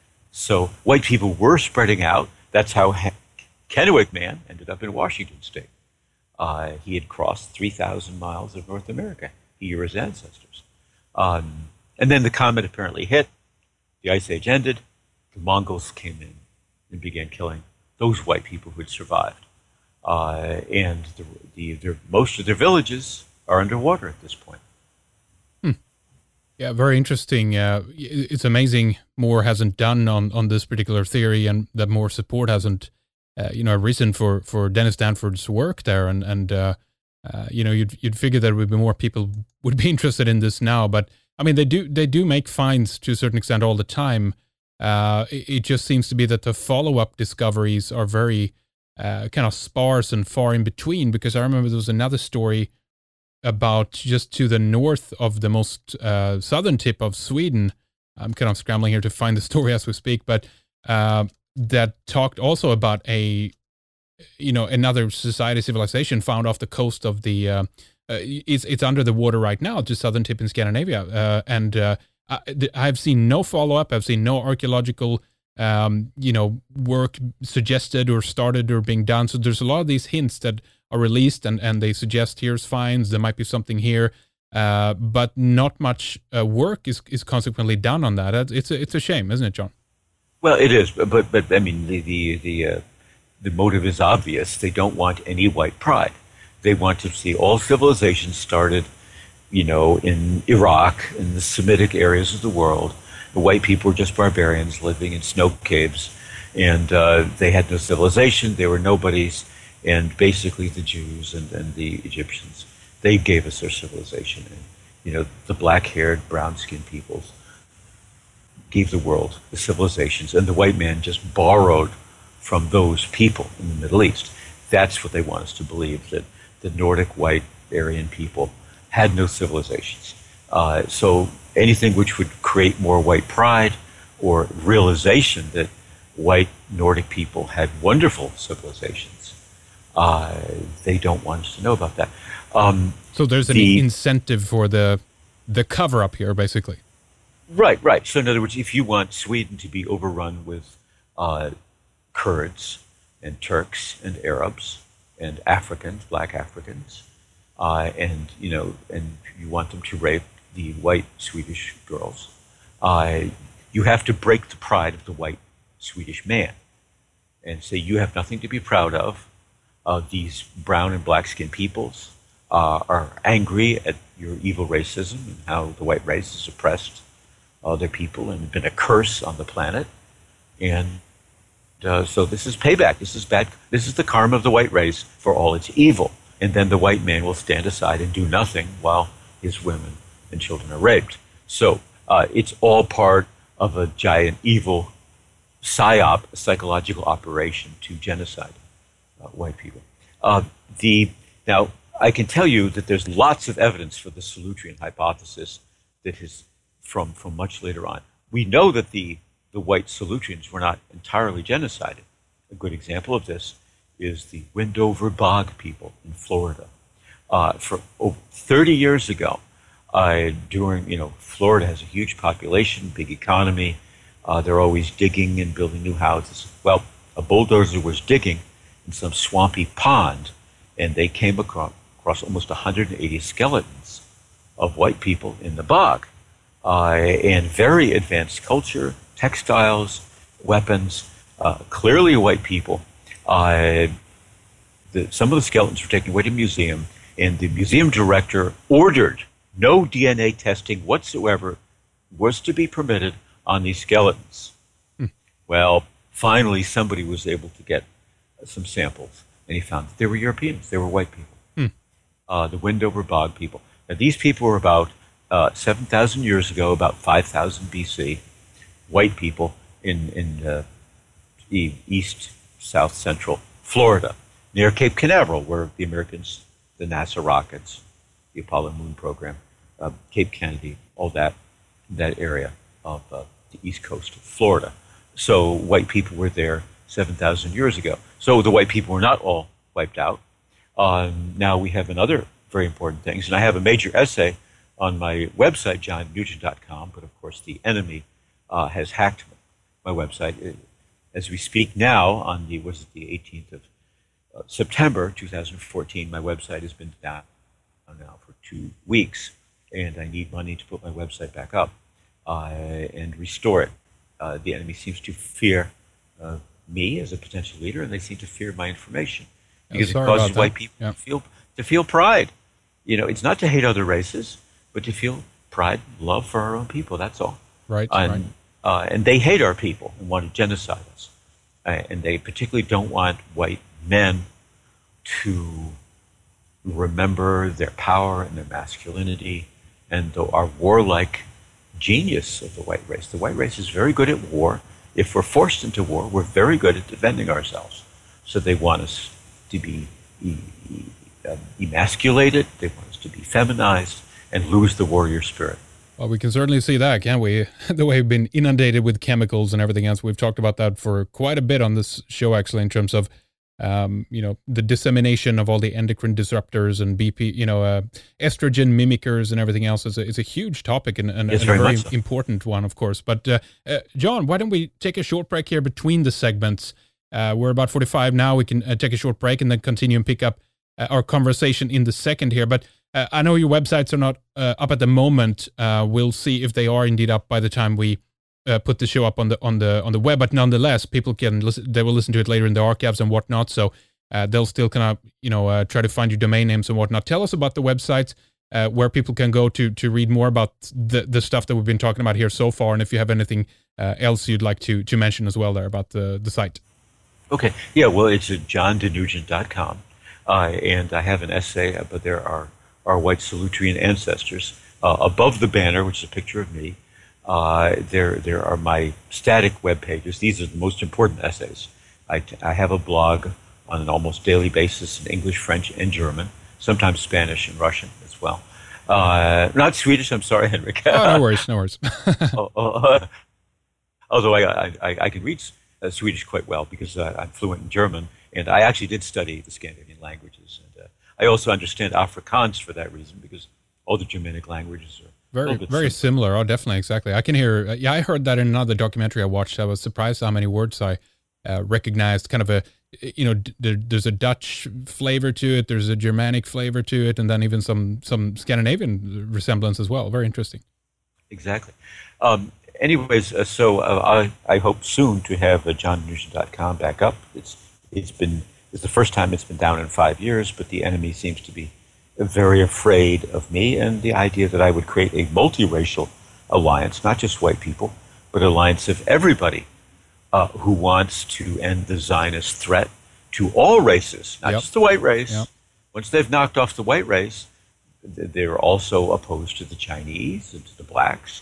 So white people were spreading out. That's how Kennewick Man ended up in Washington State. Uh, he had crossed three thousand miles of North America. He or his ancestors. Um, and then the comet apparently hit. The Ice Age ended. The Mongols came in and began killing those white people who had survived. Uh, and the, the, their, most of their villages are underwater at this point. Hmm. Yeah, very interesting. Uh, it's amazing more hasn't done on, on this particular theory, and that more support hasn't Uh, you know, arisen for, for Dennis Stanford's work there, and and uh, uh, you know, you'd you'd figure there would be more people would be interested in this now, but I mean, they do they do make finds to a certain extent all the time. Uh, it, it just seems to be that the follow up discoveries are very uh, kind of sparse and far in between. Because I remember there was another story about just to the north of the most uh, southern tip of Sweden. I'm kind of scrambling here to find the story as we speak, but. Uh, that talked also about a, you know, another society civilization found off the coast of the, uh, uh, it's it's under the water right now, just southern tip in Scandinavia. Uh, and uh, I, I've seen no follow-up. I've seen no archaeological, um, you know, work suggested or started or being done. So there's a lot of these hints that are released and, and they suggest here's finds, there might be something here. Uh, but not much uh, work is, is consequently done on that. It's a, it's a shame, isn't it, John? Well, it is, but but I mean the the the, uh, the motive is obvious. They don't want any white pride. They want to see all civilizations started, you know, in Iraq, in the Semitic areas of the world. The white people were just barbarians living in snow caves, and uh, they had no civilization. They were nobodies, and basically the Jews and, and the Egyptians, they gave us their civilization. And, you know, the black-haired, brown-skinned peoples gave the world the civilizations, and the white man just borrowed from those people in the Middle East. That's what they want us to believe, that the Nordic white Aryan people had no civilizations. Uh, so anything which would create more white pride or realization that white Nordic people had wonderful civilizations, uh, they don't want us to know about that. Um, so there's an the, incentive for the the cover-up here, basically. Right, right. So in other words, if you want Sweden to be overrun with uh, Kurds and Turks and Arabs and Africans, black Africans, uh, and you know, and you want them to rape the white Swedish girls, uh, you have to break the pride of the white Swedish man and say you have nothing to be proud of. Uh, these brown and black-skinned peoples uh, are angry at your evil racism and how the white race is oppressed other people and been a curse on the planet. And uh, so this is payback. This is bad. This is the karma of the white race for all its evil. And then the white man will stand aside and do nothing while his women and children are raped. So uh, it's all part of a giant evil psyop, a psychological operation to genocide uh, white people. Uh, the now I can tell you that there's lots of evidence for the Solutrean hypothesis that is from from much later on. We know that the the white Solutreans were not entirely genocided. A good example of this is the Windover Bog people in Florida. Uh, for oh, thirty years ago, uh, during, you know, Florida has a huge population, big economy. Uh, they're always digging and building new houses. Well, a bulldozer was digging in some swampy pond, and they came across, across almost one hundred eighty skeletons of white people in the bog. Uh, and very advanced culture, textiles, weapons, uh, clearly white people. Uh, the, some of the skeletons were taken away to a museum, and the museum director ordered no D N A testing whatsoever was to be permitted on these skeletons. Hmm. Well, finally somebody was able to get some samples, and he found that they were Europeans. They were white people. Hmm. Uh, the Windover Bog people. Now, these people were about uh, seven thousand years ago, about five thousand B C, white people in, in uh, the east, south, central Florida, near Cape Canaveral, where the Americans, the NASA rockets, the Apollo moon program, uh, Cape Kennedy, all that, that area of uh, the east coast of Florida. So white people were there seven thousand years ago. So the white people were not all wiped out. Um, now we have another very important things, and I have a major essay on my website, john nugent dot com, but of course the enemy uh, has hacked my website. As we speak now, on the, was it the eighteenth of uh, September two thousand fourteen, my website has been down now for two weeks, and I need money to put my website back up uh, and restore it. Uh, the enemy seems to fear uh, me as a potential leader, and they seem to fear my information because yeah, it causes white that. people yeah. to feel to feel pride. You know, it's not to hate other races, but to feel pride, love for our own people. That's all. Right. And, right. Uh, and they hate our people and want to genocide us. Uh, and they particularly don't want white men to remember their power and their masculinity and the, our warlike genius of the white race. The white race is very good at war. If we're forced into war, we're very good at defending ourselves. So they want us to be e- e- um, emasculated, they want us to be feminized, and lose the warrior spirit. Well, we can certainly see that, can't we? The way we've been inundated with chemicals and everything else. We've talked about that for quite a bit on this show, actually, in terms of, um, you know, the dissemination of all the endocrine disruptors and B P, you know, uh, estrogen mimickers and everything else is a, is a huge topic and, and, yes, and a very so. important one, of course. But, uh, uh, John, why don't we take a short break here between the segments? Uh, we're about forty-five now. We can uh, take a short break and then continue and pick up uh, our conversation in the second here. But Uh, I know your websites are not uh, up at the moment. Uh, we'll see if they are indeed up by the time we uh, put the show up on the on the on the web. But nonetheless, people can listen. They will listen to it later in the archives and whatnot. So uh, they'll still kind of you know uh, try to find your domain names and whatnot. Tell us about the websites uh, where people can go to to read more about the the stuff that we've been talking about here so far, and if you have anything uh, else you'd like to to mention as well there about the the site. Okay. Yeah. Well, it's at john d nugent dot com, uh, and I have an essay, but there are. Our white Solutrean ancestors. Uh, above the banner, which is a picture of me, uh, there there are my static web pages. These are the most important essays. I, I have a blog on an almost daily basis in English, French, and German, sometimes Spanish and Russian as well. Uh, not Swedish, I'm sorry, Henrik. Oh, no worries, no worries. oh, oh, uh, although I, I, I can read uh, Swedish quite well because uh, I'm fluent in German, and I actually did study the Scandinavian languages. And, uh, I also understand Afrikaans for that reason because all the Germanic languages are very, a little bit very similar. similar. Oh, definitely, exactly. I can hear. Uh, yeah, I heard that in another documentary I watched. I was surprised how many words I uh, recognized. Kind of a, you know, d- d- there's a Dutch flavor to it. There's a Germanic flavor to it, and then even some some Scandinavian resemblance as well. Very interesting. Exactly. Um, anyways, uh, so uh, I I hope soon to have uh, john nugent dot com back up. It's it's been. It's the first time it's been down in five years, but the enemy seems to be very afraid of me and the idea that I would create a multiracial alliance, not just white people, but an alliance of everybody uh, who wants to end the Zionist threat to all races, not yep. just the white race. Yep. Once they've knocked off the white race, they're also opposed to the Chinese and to the blacks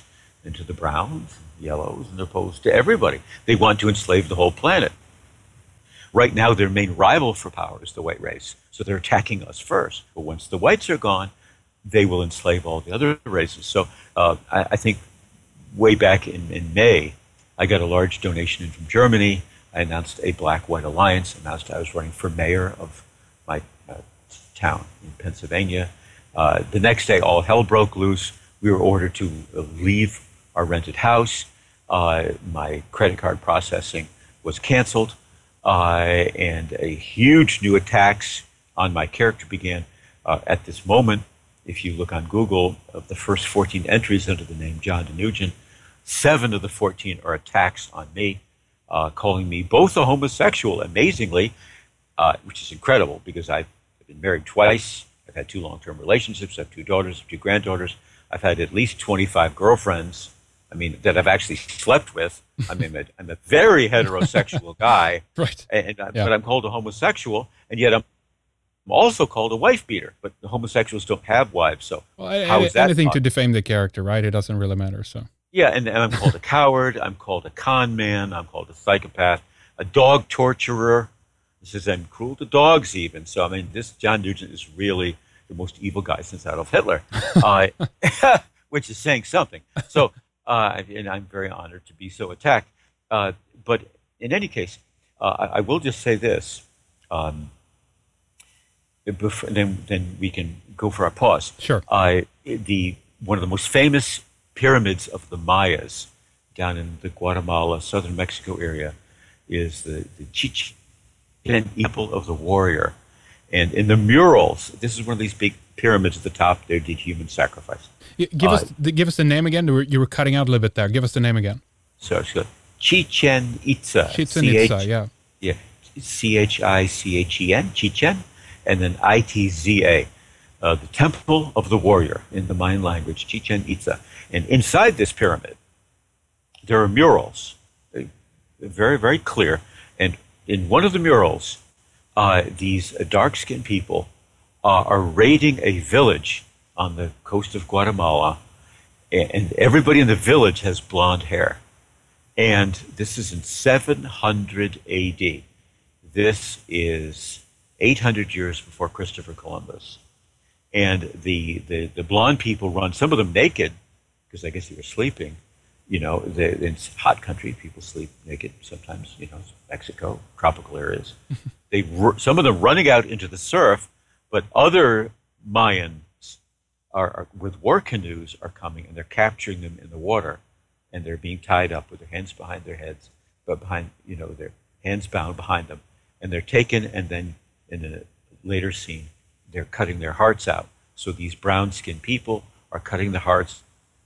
and to the browns, and yellows, and they're opposed to everybody. They want to enslave the whole planet. Right now, their main rival for power is the white race, so they're attacking us first. But once the whites are gone, they will enslave all the other races. So uh, I, I think way back in, in May, I got a large donation in from Germany. I announced a Black-White Alliance, announced I was running for mayor of my uh, town in Pennsylvania. Uh, the next day, all hell broke loose. We were ordered to leave our rented house. Uh, my credit card processing was canceled, uh, and a huge new attacks on my character began. Uh, at this moment, if you look on Google, of the first fourteen entries under the name John DeNugent, seven of the fourteen are attacks on me, uh, calling me both a homosexual, amazingly, uh, which is incredible because I've been married twice. I've had two long-term relationships. I have two daughters, two granddaughters. I've had at least twenty-five girlfriends, I mean, that I've actually slept with. I mean, I'm a very heterosexual guy, right? And, and yeah. But I'm called a homosexual, and yet I'm also called a wife beater. But the homosexuals don't have wives, so well, I, how I, is that anything possible? To defame the character, right? It doesn't really matter. So yeah, and, and I'm called a coward. I'm called a con man. I'm called a psychopath, a dog torturer. This is I'm cruel to dogs, even. So I mean, this John Nugent is really the most evil guy since Adolf Hitler, uh, which is saying something. So, uh, and I'm very honored to be so attacked. Uh, but in any case, uh, I, I will just say this. Um, before, then, then we can go for our pause. Sure. Uh, the one of the most famous pyramids of the Mayas down in the Guatemala, southern Mexico area is the, the Chichen Temple of the Warrior. And in the murals, this is one of these big pyramids at the top. They did human sacrifice. Give us uh, give us the name again. You were, you were cutting out a little bit there. Give us the name again. So it's good. Chichen Itza. Chichen Itza, yeah. Yeah. C H I C H E N, Chichen, and then I T Z A. Uh, the Temple of the Warrior in the Mayan language, Chichen Itza. And inside this pyramid, there are murals. They're very, very clear. And in one of the murals, uh, these dark-skinned people uh, are raiding a village on the coast of Guatemala, and everybody in the village has blonde hair. And this is in seven hundred A D. This is eight hundred years before Christopher Columbus. And the, the, the blonde people run, some of them naked, because I guess they were sleeping. You know, they, in hot country, people sleep naked sometimes, you know, Mexico, tropical areas. they Some of them running out into the surf, but other Mayans are, are with war canoes are coming, and they're capturing them in the water, and they're being tied up with their hands behind their heads, but behind, you know, their hands bound behind them. And they're taken, and then in a later scene, they're cutting their hearts out. So these brown-skinned people are cutting the hearts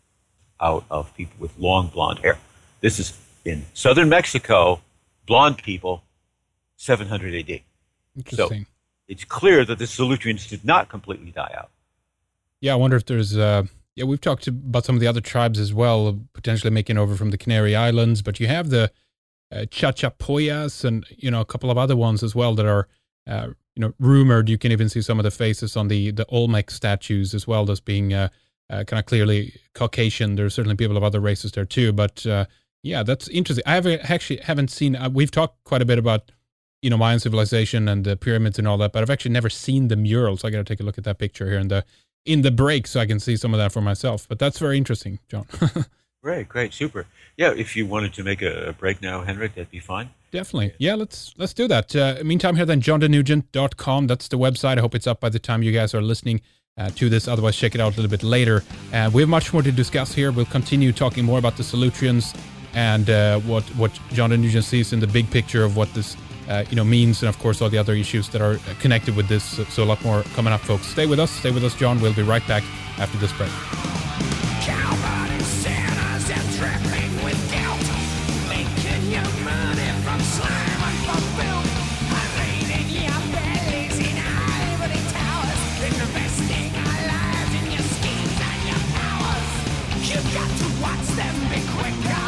out of people with long blonde hair. This is in southern Mexico, blonde people, seven hundred A D. Interesting. So it's clear that the Solutreans did not completely die out. Yeah, I wonder if there's, uh, yeah, we've talked about some of the other tribes as well, potentially making over from the Canary Islands, but you have the uh, Chachapoyas and, you know, a couple of other ones as well that are, uh, you know, rumored. You can even see some of the faces on the, the Olmec statues as well as being uh, uh, kind of clearly Caucasian. There's certainly people of other races there too, but uh, yeah, that's interesting. I haven't, actually haven't seen, uh, we've talked quite a bit about, you know, Mayan civilization and the pyramids and all that, but I've actually never seen the murals. I got to take a look at that picture here in the, in the break so I can see some of that for myself, but that's very interesting, John. Great, great, super. Yeah, if you wanted to make a, a break now, Henrik, that'd be fine. Definitely. Yeah, let's let's do that. Uh, meantime, here then, john denugent dot com. That's the website. I hope it's up by the time you guys are listening uh, to this. Otherwise, check it out a little bit later. Uh, we have much more to discuss here. We'll continue talking more about the Solutreans and uh, what what John Denugent sees in the big picture of what this uh, you know means, and of course all the other issues that are connected with this. So, so a lot more coming up, folks. Stay with us. Stay with us, John. We'll be right back after this break. Got to watch them be quick.